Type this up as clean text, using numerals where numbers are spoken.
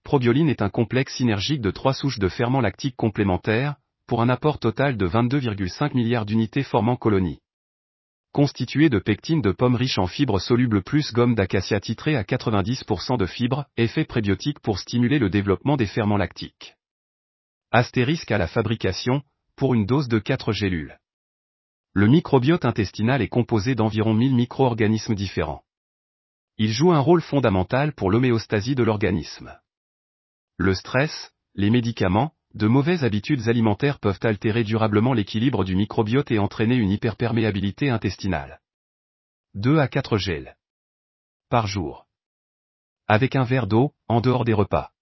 Probioline est un complexe synergique de 3 souches de ferments lactiques complémentaires, pour un apport total de 22,5 milliards d'unités formant colonie. Constitué de pectine de pomme riche en fibres solubles plus gomme d'acacia titrée à 90% de fibres, effet prébiotique pour stimuler le développement des ferments lactiques. Astérisque à la fabrication, pour une dose de 4 gélules. Le microbiote intestinal est composé d'environ 1000 micro-organismes différents. Il joue un rôle fondamental pour l'homéostasie de l'organisme. Le stress, les médicaments, de mauvaises habitudes alimentaires peuvent altérer durablement l'équilibre du microbiote et entraîner une hyperperméabilité intestinale. 2 à 4 gels par jour. Avec un verre d'eau, en dehors des repas.